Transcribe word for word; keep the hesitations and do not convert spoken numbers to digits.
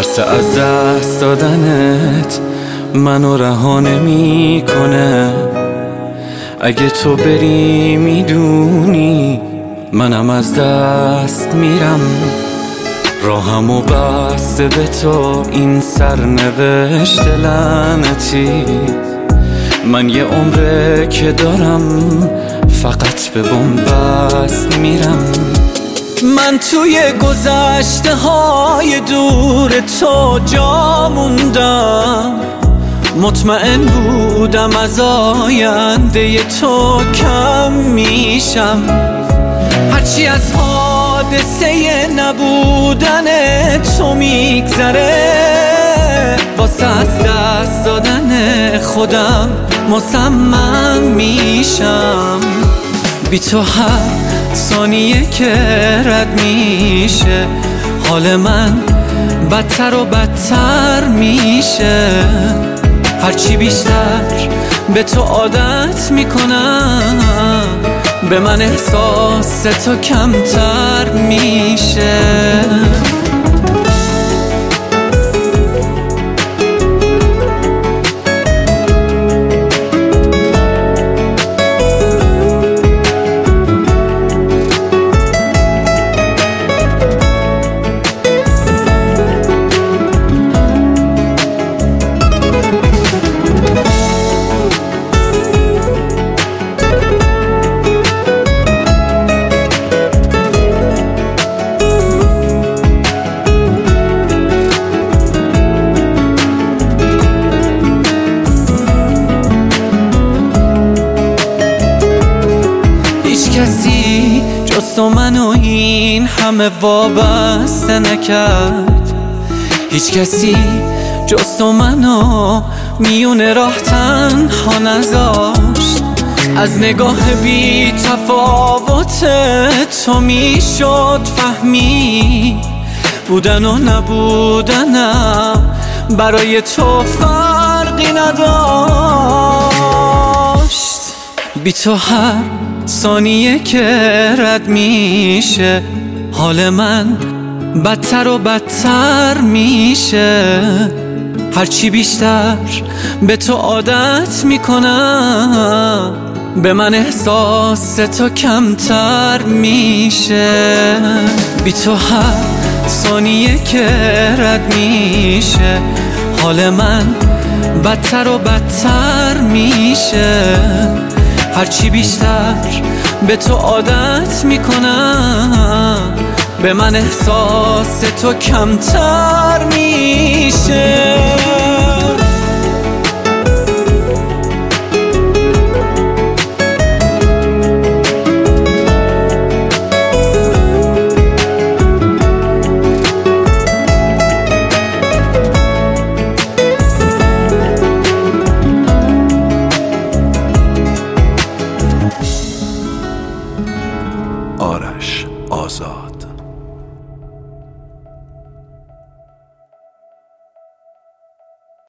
ترس از دست دادنت منو رها نمی‌کنه. اگه تو بری میدونی منم از دست میرم. راهمو بسته به تو این سرنوشت لعنتی. من یه عمره که دارم فقط به بنبست میرم. من توی گذشته های دور تو جا موندم. مطمئن بودم از آینده تو کم میشم. هرچی از حادثه نبودن تو میگذره واسه از دست دادن خودم مصمم میشم. بی تو هر ثانیه که رد میشه حال من بدتر و بدتر میشه. هرچی بیشتر به تو عادت میکنم به من احساس تو کمتر میشه. کسی جز تو منو این همه وابسته نکرد. هیچ کسی جز تو منو میونه راه تنها نذاشت. از نگاه بی تفاوت تو میشد فهمی بودن و نبودنم برای تو فرقی نداشت. بی تو هر ثانیه که رد میشه حال من بدتر و بدتر میشه. هرچی بیشتر به تو عادت میکنم به من احساس تو کمتر میشه. بی تو هر ثانیه که رد میشه حال من بدتر و بدتر میشه. هرچی بیشتر به تو عادت میکنم به من احساس تو کمتر میشه.